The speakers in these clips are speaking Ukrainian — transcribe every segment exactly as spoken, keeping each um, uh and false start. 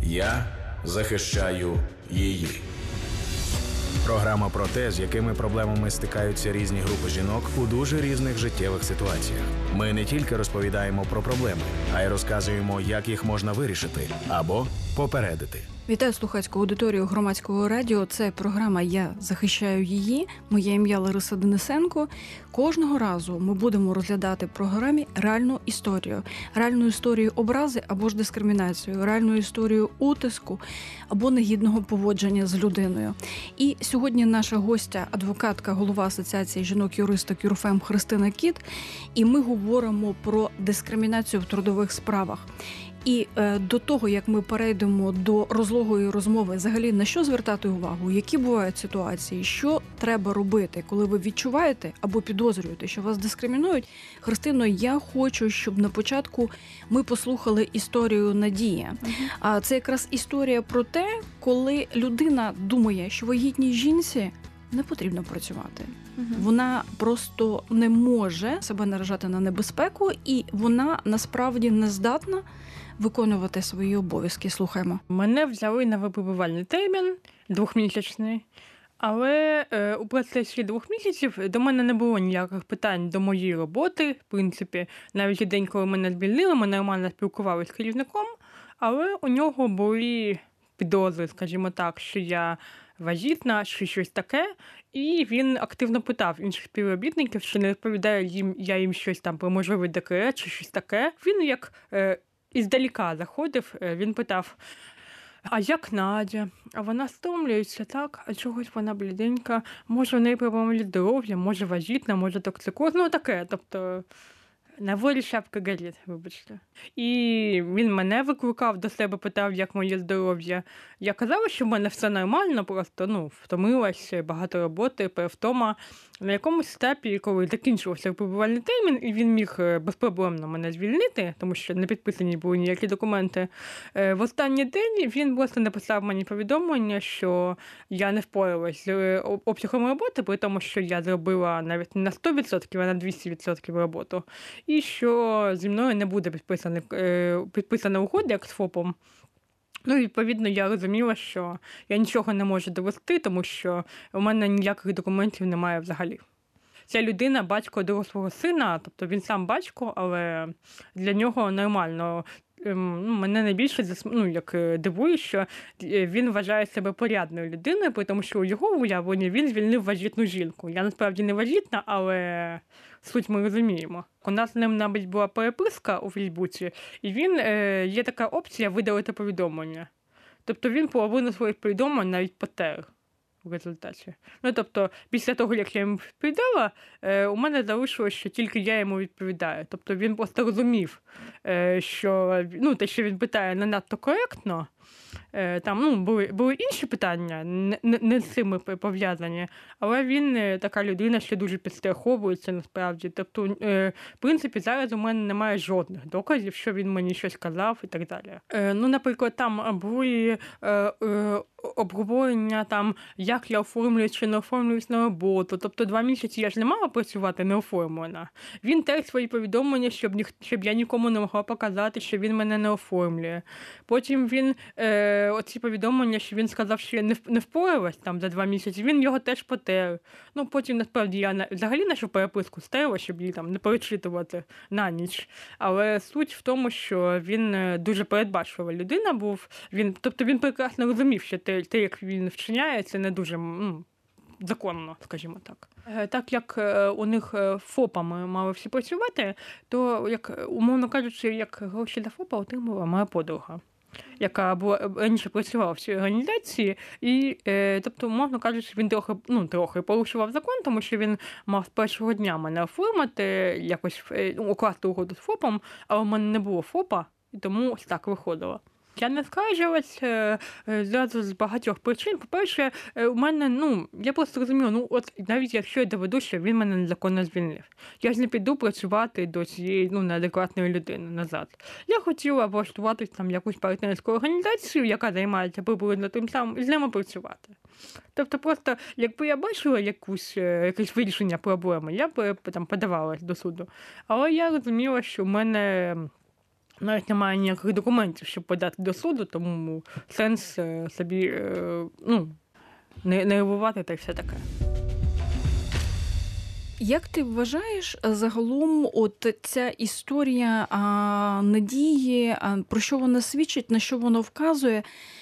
Я захищаю її. Програма про те, з якими проблемами стикаються різні групи жінок у дуже різних життєвих ситуаціях. Ми не тільки розповідаємо про проблеми, а й розказуємо, як їх можна вирішити або попередити. Вітаю слухацьку аудиторію Громадського радіо. Це програма «Я захищаю її». Моє ім'я Лариса Денисенко. Кожного разу ми будемо розглядати в програмі реальну історію. Реальну історію образи або ж дискримінацію, реальну історію утиску або негідного поводження з людиною. І сьогодні наша гостя, адвокатка, голова Асоціації жінок-юристок Юрфем Христина Кіт. І ми говоримо про дискримінацію в трудових справах. І е, до того, як ми перейдемо до розлогої розмови, взагалі на що звертати увагу, які бувають ситуації, що треба робити, коли ви відчуваєте або підозрюєте, що вас дискримінують. Христино, я хочу, щоб на початку ми послухали історію Надії. Uh-huh. А це якраз історія про те, коли людина думає, що вагітній жінці не потрібно працювати. Uh-huh. Вона просто не може себе наражати на небезпеку, і вона насправді не здатна виконувати свої обов'язки. Слухаємо. Мене взяли на випробувальний термін, двохмісячний, але е, у процесі двох місяців до мене не було ніяких питань до моєї роботи, в принципі. Навіть і день, коли мене звільнили, ми нормально спілкувалися з керівником, але у нього були підозри, скажімо так, що я вагітна, чи щось таке, і він активно питав інших співробітників, що не розповідаю їм, я їм щось там про можливий декрет, чи щось таке. Він як е, іздаліка заходив, він питав, а як Надя? А вона стомлюється, так? А чогось вона бліденька? Може, в неї проблеми здоров'я, може, вагітна, може, токсикоз, ну таке, тобто на волі шапка горить, вибачте. І він мене викликав до себе, питав, як моє здоров'я. Я казала, що в мене все нормально, просто, ну, втомилась, багато роботи, перевтома. На якомусь етапі, коли закінчився випробувальний термін, і він міг безпроблемно мене звільнити, тому що не підписані були ніякі документи, в останній день він просто написав мені повідомлення, що я не впоралась з обсягом роботи, при тому, що я зробила навіть не на сто відсотків, а на двісті відсотків роботу. І що зі мною не буде підписана, підписана угода, як з ФОПом. Ну, відповідно, я розуміла, що я нічого не можу довести, тому що у мене ніяких документів немає взагалі. Ця людина – батько дорослого сина, тобто він сам батько, але для нього нормально. Мене найбільше ну, як дивує, що він вважає себе порядною людиною, тому що у його уявленні він звільнив вагітну жінку. Я насправді не вагітна, але суть ми розуміємо. У нас з ним навіть була переписка у Фейсбуці, і він, є така опція видалити повідомлення. Тобто він половину своїх повідомлень навіть потер в результаті. Ну, тобто, після того, як я йому відповідала, у мене залишилось, що тільки я йому відповідаю. Тобто він просто розумів, що, ну, те, що він питає, не надто коректно. Там, ну, були, були інші питання, не, не з цими пов'язані, але він така людина, що дуже підстраховується насправді. Тобто, в принципі, зараз у мене немає жодних доказів, що він мені щось казав і так далі. Ну, наприклад, там були обговорення, там, як я оформлююсь чи не оформлююсь на роботу. Тобто два місяці я ж не мала працювати не оформлена. Він теж свої повідомлення, щоб, ні, щоб я нікому не могла показати, що він мене не оформлює. Потім він, е, оці повідомлення, що він сказав, що я не, не впоралась там за два місяці, він його теж потер. Ну, потім, насправді, я на, взагалі нашу переписку стерла, щоб її там не перечитувати на ніч. Але суть в тому, що він дуже передбачлива людина був. Він, тобто він прекрасно розумів, що те, те як він вчиняє, це не дуже ну, законно, скажімо так. Так як у них ФОПами мали всі працювати, то, як, умовно кажучи, як гроші для ФОПа отримала моя подруга, яка була, раніше працювала в цій організації, і, е, тобто, умовно кажучи, він трохи, ну, трохи порушував закон, тому що він мав з першого дня мене оформити, якось ну, укласти угоду з ФОПом, але в мене не було ФОПа, і тому ось так виходило. Я не скаржилась зразу з багатьох причин. По-перше, у мене, ну, я просто розумію, ну, от навіть якщо я доведу, що він мене незаконно звільнив, я ж не піду працювати до цієї, ну, неадекватної людини назад. Я хотіла влаштуватись там якусь партнерську організацію, яка займається приблизно тим самим, і з ними працювати. Тобто просто, якби я бачила якусь, якесь вирішення проблеми, я б там подавалась до суду. Але я розуміла, що в мене навіть немає ніяких документів, щоб подати до суду, тому сенс собі, ну, не нервувати та й все таке. Як ти вважаєш, загалом от ця історія а, надії, а, про що вона свідчить, на що вона вказує?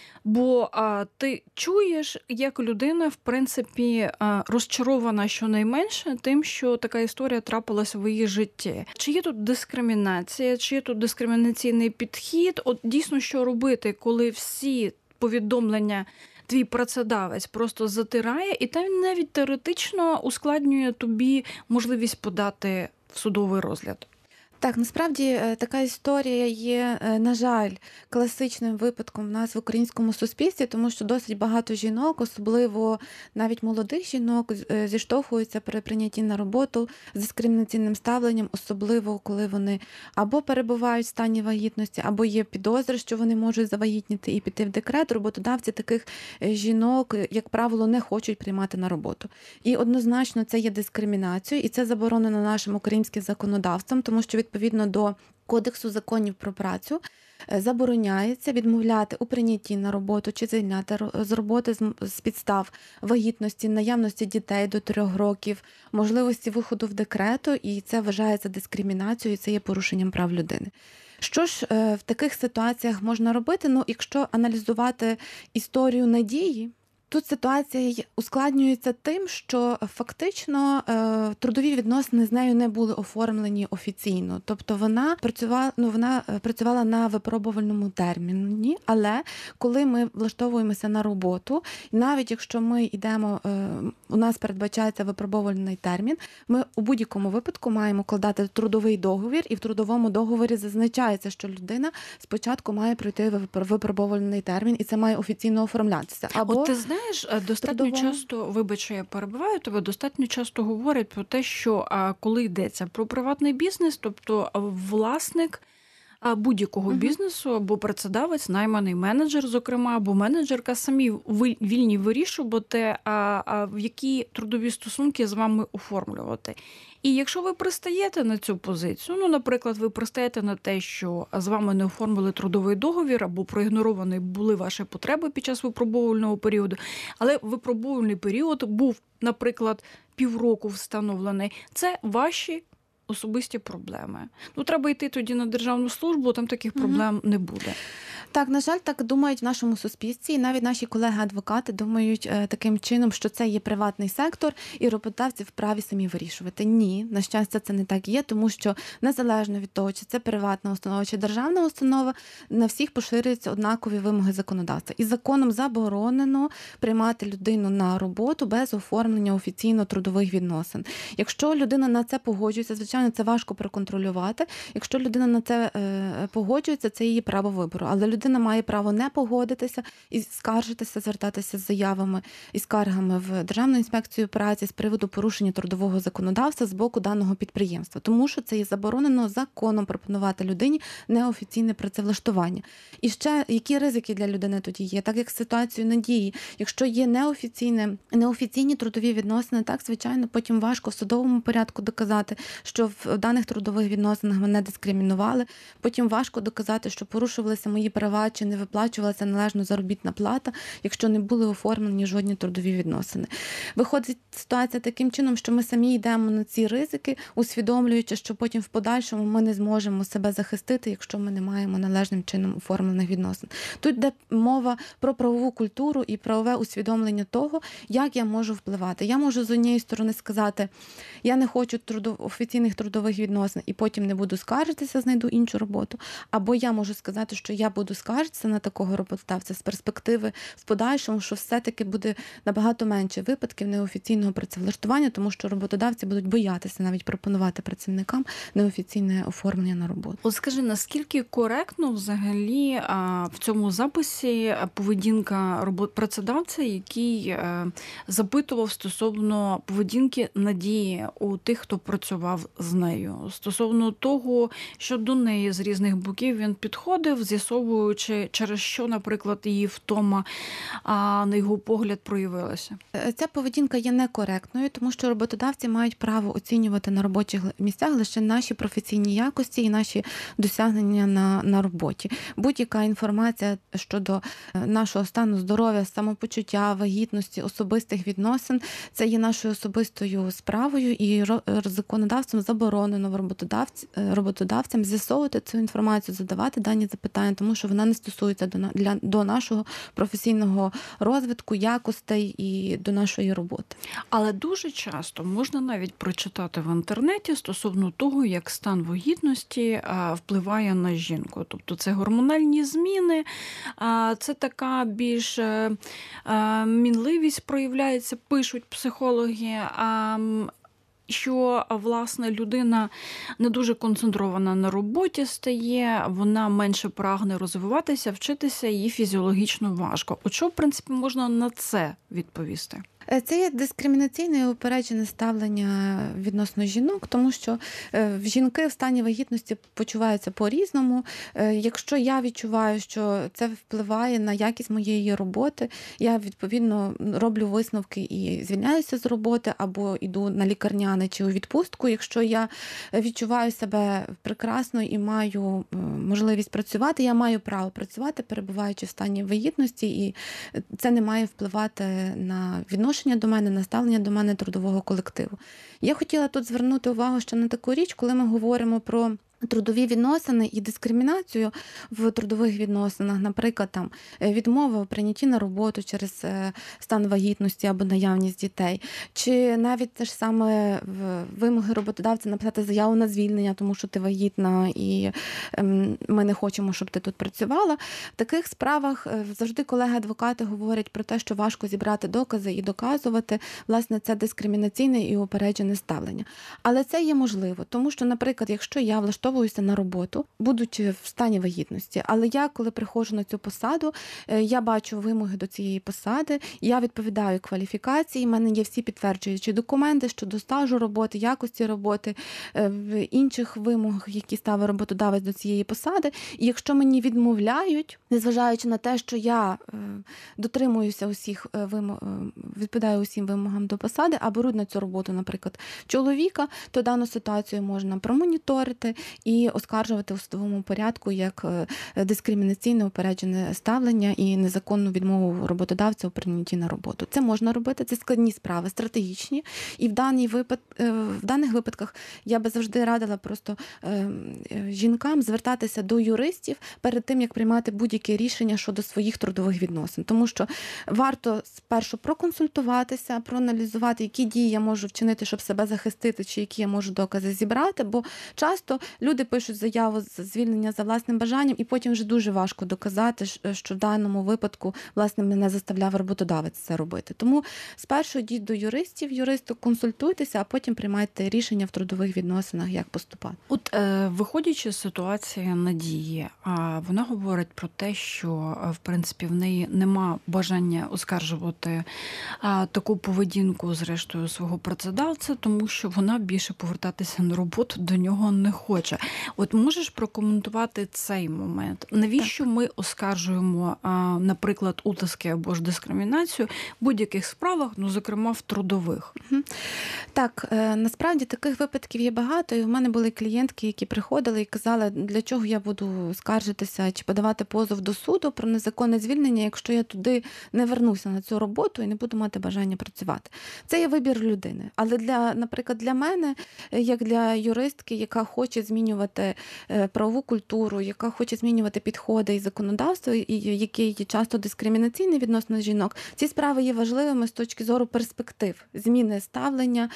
Бо а, ти чуєш, як людина, в принципі, а, розчарована щонайменше тим, що така історія трапилась в її житті. Чи є тут дискримінація, чи є тут дискримінаційний підхід? От дійсно, що робити, коли всі повідомлення твій працедавець просто затирає, і там навіть теоретично ускладнює тобі можливість подати в судовий розгляд? Так, насправді така історія є, на жаль, класичним випадком в нас в українському суспільстві, тому що досить багато жінок, особливо навіть молодих жінок, зіштовхуються при прийнятті на роботу з дискримінаційним ставленням, особливо коли вони або перебувають в стані вагітності, або є підозри, що вони можуть завагітніти і піти в декрет. Роботодавці таких жінок, як правило, не хочуть приймати на роботу. І однозначно це є дискримінацією, і це заборонено нашим українським законодавством, тому що відповідно до Кодексу законів про працю забороняється відмовляти у прийнятті на роботу чи звільняти з роботи з підстав вагітності, наявності дітей до трьох років, можливості виходу в декрету, і це вважається дискримінацією, і це є порушенням прав людини. Що ж в таких ситуаціях можна робити? Ну, якщо аналізувати історію надії, тут ситуація ускладнюється тим, що фактично трудові відносини з нею не були оформлені офіційно. Тобто вона працювала, ну, вона працювала на випробувальному терміні, але коли ми влаштовуємося на роботу, навіть якщо ми йдемо, у нас передбачається випробувальний термін, ми у будь-якому випадку маємо вкладати трудовий договір, і в трудовому договорі зазначається, що людина спочатку має пройти випробувальний термін, і це має офіційно оформлятися. Або От ти знаєш, достатньо трудовому... часто, вибач, що я перебиваю тебе, достатньо часто говорять про те, що коли йдеться про приватний бізнес, тобто власник будь-якого uh-huh. бізнесу, або працедавець, найманий менеджер, зокрема, або менеджерка, самі вільні вирішувати, а, а в які трудові стосунки з вами оформлювати. І якщо ви пристаєте на цю позицію, ну, наприклад, ви пристаєте на те, що з вами не оформили трудовий договір, або проігноровані були ваші потреби під час випробувального періоду, але випробувальний період був, наприклад, півроку встановлений, це ваші особисті проблеми. Ну, треба йти тоді на державну службу, там таких проблем mm-hmm. не буде. Так, на жаль, так думають в нашому суспільстві, і навіть наші колеги-адвокати думають е, таким чином, що це є приватний сектор, і роботодавці вправі самі вирішувати. Ні, на щастя, це не так є, тому що незалежно від того, чи це приватна установа, чи державна установа, на всіх поширюються однакові вимоги законодавства. І законом заборонено приймати людину на роботу без оформлення офіційно трудових відносин. Якщо людина на це погоджується, звичайно, це важко проконтролювати. Якщо людина на це е, погоджується, це її право вибору. Але людина Людина має право не погодитися і скаржитися, звертатися з заявами і скаргами в Державну інспекцію праці з приводу порушення трудового законодавства з боку даного підприємства. Тому що це є заборонено законом пропонувати людині неофіційне працевлаштування. І ще, які ризики для людини тоді є? Так як ситуацію надії. Якщо є неофіційне, неофіційні трудові відносини, так, звичайно, потім важко в судовому порядку доказати, що в даних трудових відносинах мене дискримінували. Потім важко доказати, що порушувалися мої права, чи не виплачувалася належно заробітна плата, якщо не були оформлені жодні трудові відносини. Виходить ситуація таким чином, що ми самі йдемо на ці ризики, усвідомлюючи, що потім в подальшому ми не зможемо себе захистити, якщо ми не маємо належним чином оформлених відносин. Тут йде мова про правову культуру і правове усвідомлення того, як я можу впливати. Я можу з однієї сторони сказати, я не хочу трудов... офіційних трудових відносин і потім не буду скаржитися, знайду іншу роботу. Або я можу сказати, що я буду скаржитися на такого роботодавця з перспективи в подальшому, що все-таки буде набагато менше випадків неофіційного працевлаштування, тому що роботодавці будуть боятися навіть пропонувати працівникам неофіційне оформлення на роботу. От скажи, наскільки коректно взагалі в цьому записі поведінка працедавця, який запитував стосовно поведінки Надії у тих, хто працював з нею, стосовно того, що до неї з різних боків він підходив, з'ясовуючи, чи через що, наприклад, її втома, а, на його погляд, проявилася? Ця поведінка є некоректною, тому що роботодавці мають право оцінювати на робочих місцях лише наші професійні якості і наші досягнення на, на роботі. Будь-яка інформація щодо нашого стану здоров'я, самопочуття, вагітності, особистих відносин – це є нашою особистою справою, і законодавством заборонено роботодавцям, роботодавцям з'ясовувати цю інформацію, задавати дані запитання, тому що вона не стосується до, для, до нашого професійного розвитку, якостей і до нашої роботи. Але дуже часто можна навіть прочитати в інтернеті стосовно того, як стан вагітності впливає на жінку. Тобто це гормональні зміни, це така більш мінливість проявляється, пишуть психологи, що, власне, людина не дуже концентрована на роботі стає, вона менше прагне розвиватися, вчитися, їй фізіологічно важко. От що, в принципі, можна на це відповісти? Це є дискримінаційне і упереджене ставлення відносно жінок, тому що жінки в стані вагітності почуваються по-різному. Якщо я відчуваю, що це впливає на якість моєї роботи, я, відповідно, роблю висновки і звільняюся з роботи, або йду на лікарняне чи у відпустку. Якщо я відчуваю себе прекрасно і маю можливість працювати, я маю право працювати, перебуваючи в стані вагітності, і це не має впливати на відношення до мене, на ставлення до мене трудового колективу. Я хотіла тут звернути увагу ще на таку річ, коли ми говоримо про трудові відносини і дискримінацію в трудових відносинах, наприклад, там відмова у прийнятті на роботу через стан вагітності або наявність дітей, чи навіть те ж саме вимоги роботодавця написати заяву на звільнення, тому що ти вагітна і ми не хочемо, щоб ти тут працювала. В таких справах завжди колеги-адвокати говорять про те, що важко зібрати докази і доказувати. Власне, це дискримінаційне і упереджене ставлення. Але це є можливо, тому що, наприклад, якщо я влаштовую на роботу, будучи в стані вагітності. Але я, коли приходжу на цю посаду, я бачу вимоги до цієї посади, я відповідаю кваліфікації, в мене є всі підтверджуючі документи щодо стажу роботи, якості роботи, інших вимог, які ставить роботодавець до цієї посади. І якщо мені відмовляють, незважаючи на те, що я дотримуюся усіх вимог, відповідаю усім вимогам до посади, а беруть на цю роботу, наприклад, чоловіка, то дану ситуацію можна промоніторити і оскаржувати у судовому порядку як дискримінаційне упереджене ставлення і незаконну відмову роботодавця у прийнятті на роботу. Це можна робити, це складні справи, стратегічні. І в, даній випад... в даних випадках я би завжди радила просто жінкам звертатися до юристів перед тим, як приймати будь-яке рішення щодо своїх трудових відносин. Тому що варто спершу проконсультуватися, проаналізувати, які дії я можу вчинити, щоб себе захистити, чи які я можу докази зібрати, бо часто люди пишуть заяву з звільнення за власним бажанням, і потім вже дуже важко доказати, що в даному випадку, власне, мене заставляв роботодавець це робити. Тому спершу йдіть до юристів, юристу консультуйтеся, а потім приймайте рішення в трудових відносинах, як поступати. От, е, виходячи з ситуації Надії, вона говорить про те, що, в принципі, в неї нема бажання оскаржувати таку поведінку, зрештою, свого працедавця, тому що вона більше повертатися на роботу до нього не хоче. От можеш прокоментувати цей момент? Навіщо так. ми оскаржуємо, наприклад, утиски або ж дискримінацію в будь-яких справах, ну, зокрема, в трудових? Так, насправді таких випадків є багато, і в мене були клієнтки, які приходили і казали, для чого я буду скаржитися чи подавати позов до суду про незаконне звільнення, якщо я туди не вернуся на цю роботу і не буду мати бажання працювати. Це є вибір людини. Але, для, наприклад, для мене, як для юристки, яка хоче змінювати правову культуру, яка хоче змінювати підходи і законодавство, і яке є часто дискримінаційне відносно жінок, ці справи є важливими з точки зору перспектив, зміни ставлення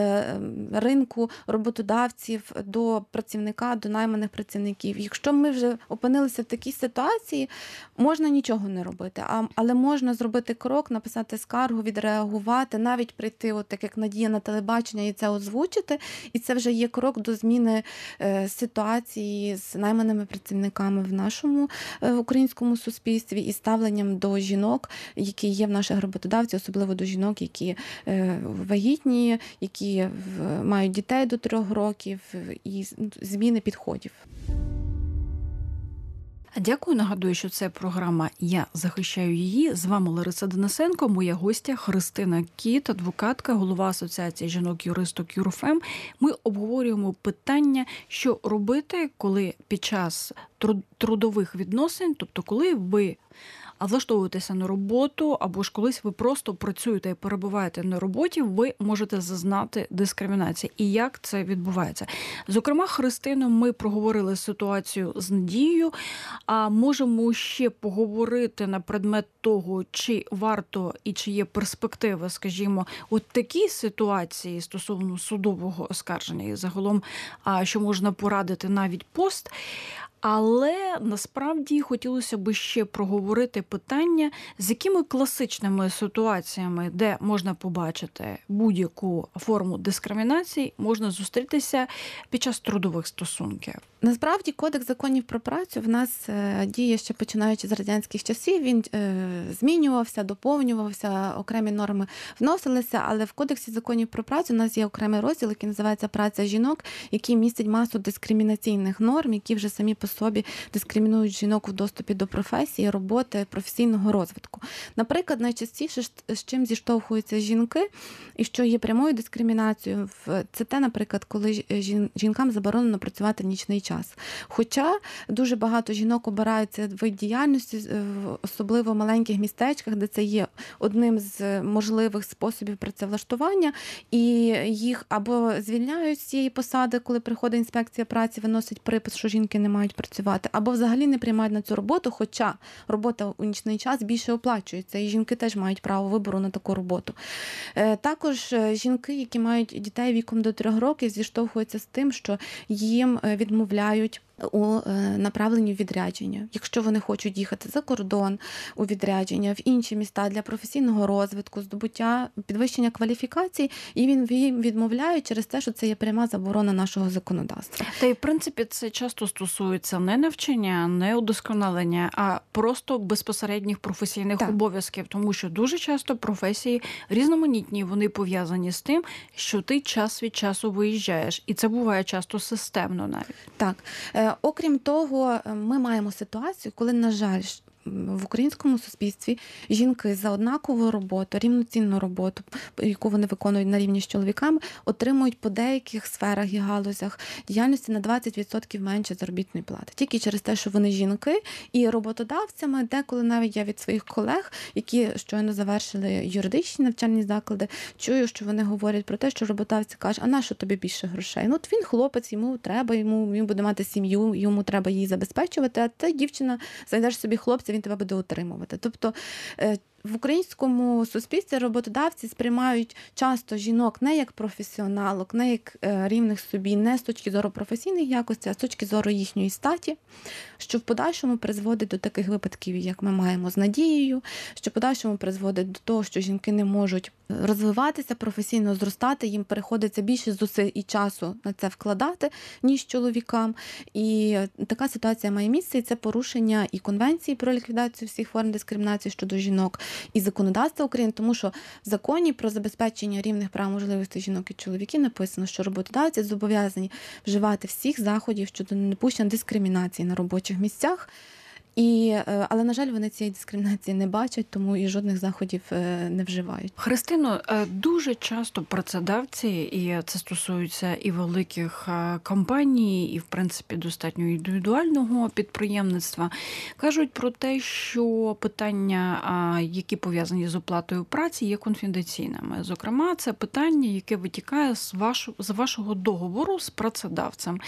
ринку роботодавців до працівника, до найманих працівників. Якщо ми вже опинилися в такій ситуації, можна нічого не робити, але можна зробити крок, написати скаргу, відреагувати, навіть прийти, от так як Надія на телебачення, і це озвучити, і це вже є крок до зміни ситуації з найманими працівниками в нашому українському суспільстві і ставленням до жінок, які є в наших роботодавців, особливо до жінок, які вагітні, які мають дітей до трьох років, і зміни підходів. Дякую. Нагадую, що це програма «Я захищаю її». З вами Лариса Денисенко, моя гостя Христина Кіт, адвокатка, голова Асоціації жінок-юристок ЮРФЕМ. Ми обговорюємо питання, що робити, коли під час трудових відносин, тобто коли ви влаштовуєтеся на роботу, або ж колись ви просто працюєте і перебуваєте на роботі, ви можете зазнати дискримінації. І як це відбувається? Зокрема, Христино, ми проговорили ситуацію з Надією, а можемо ще поговорити на предмет того, чи варто і чи є перспективи, скажімо, от такі ситуації стосовно судового оскарження і загалом, що можна порадити навіть пост. Але насправді хотілося б ще проговорити питання, з якими класичними ситуаціями, де можна побачити будь-яку форму дискримінації, можна зустрітися під час трудових стосунків. Насправді, Кодекс законів про працю в нас діє ще починаючи з радянських часів. Він змінювався, доповнювався, окремі норми вносилися, але в Кодексі законів про працю у нас є окремий розділ, який називається «Праця жінок», який містить масу дискримінаційних норм, які вже самі по собі дискримінують жінок в доступі до професії, роботи, професійного розвитку. Наприклад, найчастіше, з чим зіштовхуються жінки, і що є прямою дискримінацією, це те, наприклад, коли жінкам заборонено працювати нічний час. Хоча дуже багато жінок обирають цей вид діяльності, особливо в маленьких містечках, де це є одним з можливих способів працевлаштування, і їх або звільняють з цієї посади, коли приходить інспекція праці, виносить припис, що жінки не мають працювати, або взагалі не приймають на цю роботу, хоча робота у нічний час більше оплачується, і жінки теж мають право вибору на таку роботу. Також жінки, які мають дітей віком до трьох років, зіштовхуються з тим, що їм відмовляють у направленні в відрядження. Якщо вони хочуть їхати за кордон у відрядження, в інші міста для професійного розвитку, здобуття, підвищення кваліфікацій, і він їм відмовляють через те, що це є пряма заборона нашого законодавства. Та й, в принципі, це часто стосується не навчання, не удосконалення, а просто безпосередніх професійних так. обов'язків, тому що дуже часто професії різноманітні, вони пов'язані з тим, що ти час від часу виїжджаєш, і це буває часто системно навіть. Так. Окрім того, ми маємо ситуацію, коли, на жаль, в українському суспільстві жінки за однакову роботу, рівноцінну роботу, яку вони виконують на рівні з чоловіками, отримують по деяких сферах і галузях діяльності на двадцять відсотків менше заробітної плати. Тільки через те, що вони жінки, і роботодавцями, деколи навіть я від своїх колег, які щойно завершили юридичні навчальні заклади, чую, що вони говорять про те, що роботодавці кажуть, а на що тобі більше грошей? Ну, от він хлопець, йому треба, йому, він буде мати сім'ю, йому треба її забезпечувати, а ти, дівчина, знайдеш собі хлопця, він тебе буде утримувати. Тобто в українському суспільстві роботодавці сприймають часто жінок не як професіоналок, не як рівних собі, не з точки зору професійних якостей, а з точки зору їхньої статі, що в подальшому призводить до таких випадків, як ми маємо з Надією, що в подальшому призводить до того, що жінки не можуть розвиватися, професійно зростати, їм переходиться більше зусиль і часу на це вкладати, ніж чоловікам. І така ситуація має місце, і це порушення і Конвенції про ліквідацію всіх форм дискримінації щодо жінок, і законодавства України, тому що в законі про забезпечення рівних прав можливостей жінок і чоловіків написано, що роботодавці зобов'язані вживати всіх заходів щодо недопущення дискримінації на робочих місцях. І, але, на жаль, вони цієї дискримінації не бачать, тому і жодних заходів не вживають. Христино, дуже часто працедавці, і це стосується і великих компаній, і, в принципі, достатньо індивідуального підприємництва, кажуть про те, що питання, які пов'язані з оплатою праці, є конфіденційними. Зокрема, це питання, яке витікає з вашого, з вашого договору з працедавцем.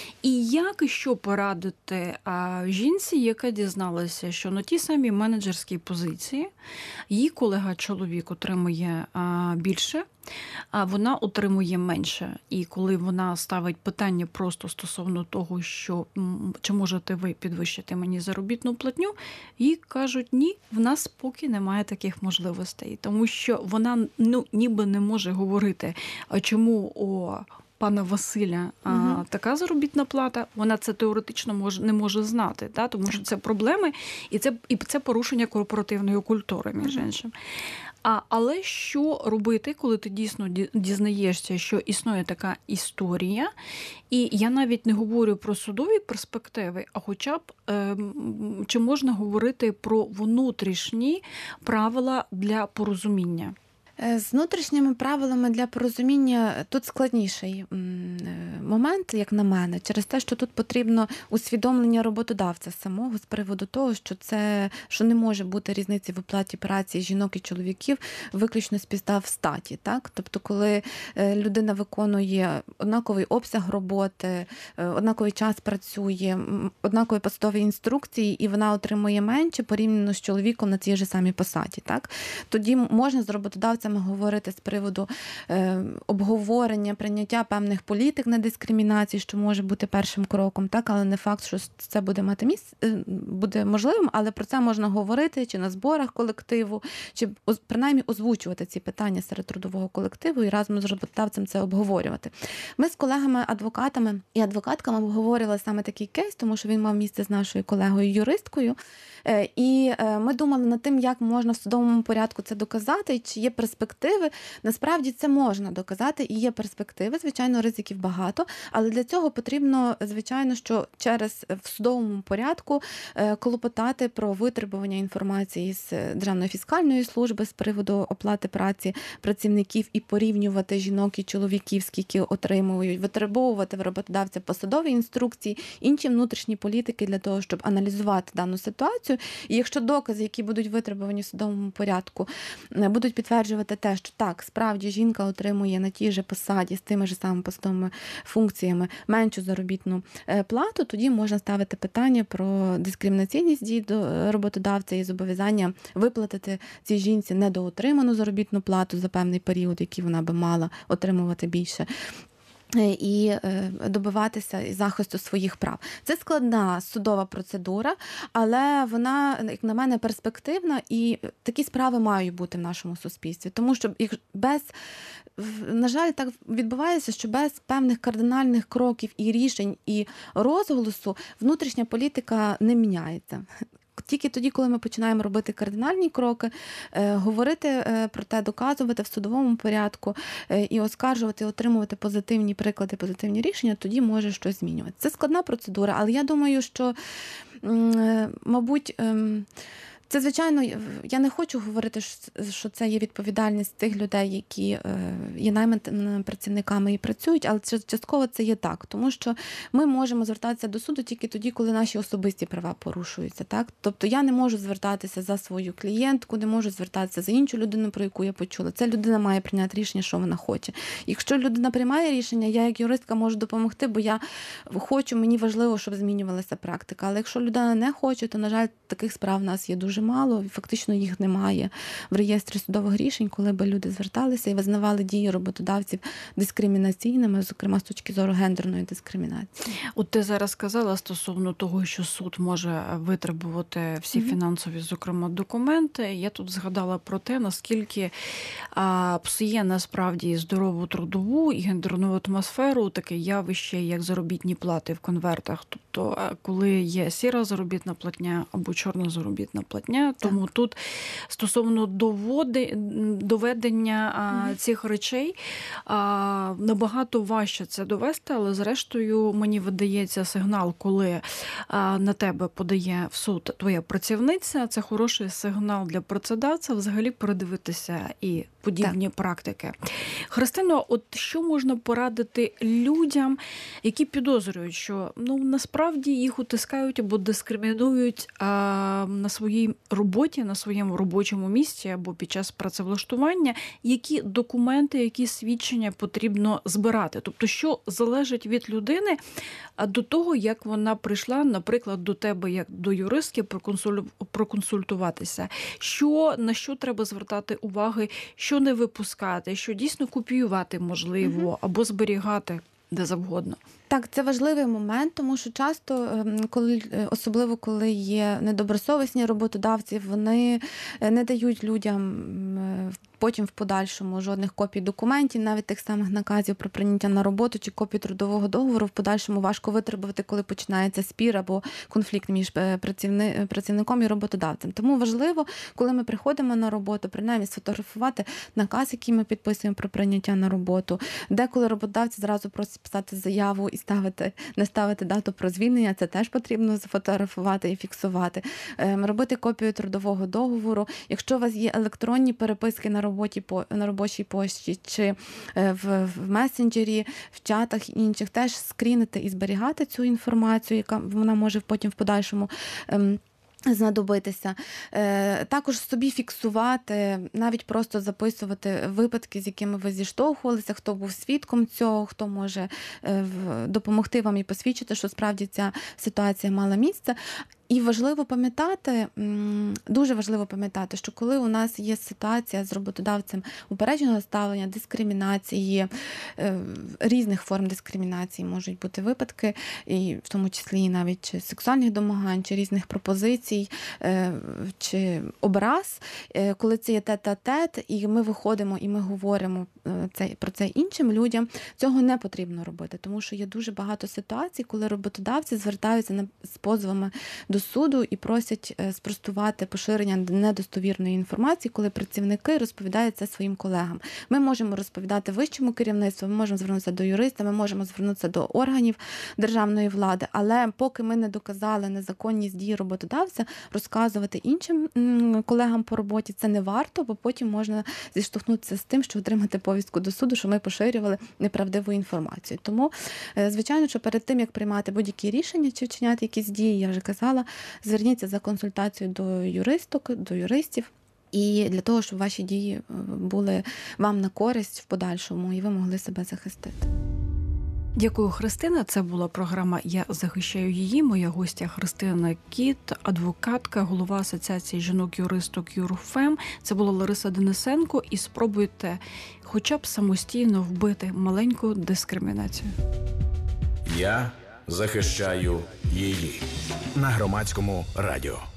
І як і що порадити жінці, яка дізналася, що на тій самій менеджерській позиції її колега-чоловік отримує більше, а вона отримує менше. І коли вона ставить питання просто стосовно того, що чи можете ви підвищити мені заробітну платню, їй кажуть, ні, в нас поки немає таких можливостей. Тому що вона ну, ніби не може говорити, а чому о пана Василя а, угу. така заробітна плата, вона це теоретично може, не може знати, да? Тому так. що це проблеми, і це, і це порушення корпоративної культури, між іншим. А, але що робити, коли ти дійсно дізнаєшся, що існує така історія, і я навіть не говорю про судові перспективи, а хоча б е, чи можна говорити про внутрішні правила для порозуміння? З внутрішніми правилами для порозуміння тут складніший момент, як на мене, через те, що тут потрібно усвідомлення роботодавця самого з приводу того, що це що не може бути різниці в оплаті праці жінок і чоловіків виключно з підстав статі. Так? Тобто, коли людина виконує однаковий обсяг роботи, однаковий час працює, однакові посадові інструкції, і вона отримує менше порівняно з чоловіком на тій же самій посаді. Так? Тоді можна з роботодавцем говорити з приводу е, обговорення, прийняття певних політик на дискримінацію, що може бути першим кроком, так, але не факт, що це буде мати місце, буде можливим, але про це можна говорити чи на зборах колективу, чи принаймні озвучувати ці питання серед трудового колективу і разом з роботодавцем це обговорювати. Ми з колегами-адвокатами і адвокатками обговорювали саме такий кейс, тому що він мав місце з нашою колегою-юристкою, і ми думали над тим, як можна в судовому порядку це доказати, чи є перспективи. Насправді це можна доказати, і є перспективи, звичайно, ризиків багато, але для цього потрібно, звичайно, що через в судовому порядку клопотати про витребування інформації з Державної фіскальної служби з приводу оплати праці працівників і порівнювати жінок і чоловіків, скільки отримують, витребовувати в роботодавця посадові інструкції, інші внутрішні політики для того, щоб аналізувати дану ситуацію. І якщо докази, які будуть витребувані в судовому порядку, будуть підтверджувати те, що так, справді жінка отримує на тій же посаді з тими ж самими посадовими функціями меншу заробітну плату, тоді можна ставити питання про дискримінаційність дій до роботодавця і зобов'язання виплатити цій жінці недоотриману заробітну плату за певний період, який вона би мала отримувати більше, і добиватися захисту своїх прав. Це складна судова процедура, але вона, як на мене, перспективна, і такі справи мають бути в нашому суспільстві. Тому що їх без, на жаль, так відбувається, що без певних кардинальних кроків і рішень, і розголосу внутрішня політика не міняється. Тільки тоді, коли ми починаємо робити кардинальні кроки, говорити про те, доказувати в судовому порядку і оскаржувати, отримувати позитивні приклади, позитивні рішення, тоді може щось змінюватися. Це складна процедура, але я думаю, що, мабуть, це, звичайно, я не хочу говорити, що це є відповідальність тих людей, які є найманими працівниками і працюють, але частково це є так, тому що ми можемо звертатися до суду тільки тоді, коли наші особисті права порушуються. Так? Тобто я не можу звертатися за свою клієнтку, не можу звертатися за іншу людину, про яку я почула. Ця людина має прийняти рішення, що вона хоче. Якщо людина приймає рішення, я як юристка можу допомогти, бо я хочу, мені важливо, щоб змінювалася практика. Але якщо людина не хоче, то, на жаль, таких справ в нас є дуже мало, і фактично їх немає в реєстрі судових рішень, коли би люди зверталися і визнавали дії роботодавців дискримінаційними, зокрема з точки зору гендерної дискримінації. От ти зараз сказала стосовно того, що суд може витребувати всі mm-hmm. фінансові, зокрема, документи. Я тут згадала про те, наскільки а, псує насправді здорову трудову і гендерну атмосферу таке явище, як заробітні плати в конвертах. Тобто, коли є сіра заробітна платня або чорна заробітна платня, тому так. Тут стосовно доводи, доведення а, цих речей а, набагато важче це довести, але зрештою мені видається сигнал, коли а, на тебе подає в суд твоя працівниця, це хороший сигнал для працедавця взагалі передивитися і подібні так. практики. Христино, от що можна порадити людям, які підозрюють, що ну насправді їх утискають або дискримінують а, на своїй роботі, на своєму робочому місці або під час працевлаштування, які документи, які свідчення потрібно збирати? Тобто, що залежить від людини до того, як вона прийшла, наприклад, до тебе, як до юристки, проконсультуватися? Що, на що треба звертати уваги, що не випускати, що дійсно копіювати можливо, угу. або зберігати? де завгодно. Так, це важливий момент, тому що часто, коли особливо коли є недобросовісні роботодавці, вони не дають людям потім в подальшому жодних копій документів, навіть тих самих наказів про прийняття на роботу чи копій трудового договору в подальшому важко витребувати, коли починається спір або конфлікт між працівником і роботодавцем. Тому важливо, коли ми приходимо на роботу, принаймні сфотографувати наказ, який ми підписуємо про прийняття на роботу. Деколи роботодавці зразу просять писати заяву і ставити, не ставити дату про звільнення, це теж потрібно сфотографувати і фіксувати. Робити копію трудового договору. Якщо у вас є електронні переписки на роботі, на робочій пошті чи в, в месенджері, в чатах інших, теж скрінити і зберігати цю інформацію, яка вона може потім в подальшому ем, знадобитися. Також собі фіксувати, навіть просто записувати випадки, з якими ви зіштовхувалися, хто був свідком цього, хто може допомогти вам і посвідчити, що справді ця ситуація мала місце. І важливо пам'ятати, дуже важливо пам'ятати, що коли у нас є ситуація з роботодавцем упередженого ставлення, дискримінації, різних форм дискримінації можуть бути випадки, і в тому числі навіть чи сексуальних домагань, чи різних пропозицій, чи образ, коли це є тет-а-тет, і ми виходимо і ми говоримо про це іншим людям, цього не потрібно робити, тому що є дуже багато ситуацій, коли роботодавці звертаються з позовами до суду і просять спростувати поширення недостовірної інформації, коли працівники розповідають це своїм колегам. Ми можемо розповідати вищому керівництву, ми можемо звернутися до юриста, ми можемо звернутися до органів державної влади, але поки ми не доказали незаконність дії роботодавця, розказувати іншим колегам по роботі це не варто, бо потім можна зіштовхнутися з тим, що отримати повістку до суду, що ми поширювали неправдиву інформацію. Тому, звичайно, що перед тим, як приймати будь-які рішення чи вчиняти якісь дії, я вже казала, зверніться за консультацією до юристок, до юристів, і для того, щоб ваші дії були вам на користь в подальшому, і ви могли себе захистити. Дякую, Христина. Це була програма «Я захищаю її». Моя гостя Христина Кіт, адвокатка, голова Асоціації жінок-юристок «Юрфем». Це була Лариса Денисенко. І спробуйте хоча б самостійно вбити маленьку дискримінацію. Я захищаю її. На Громадському радіо.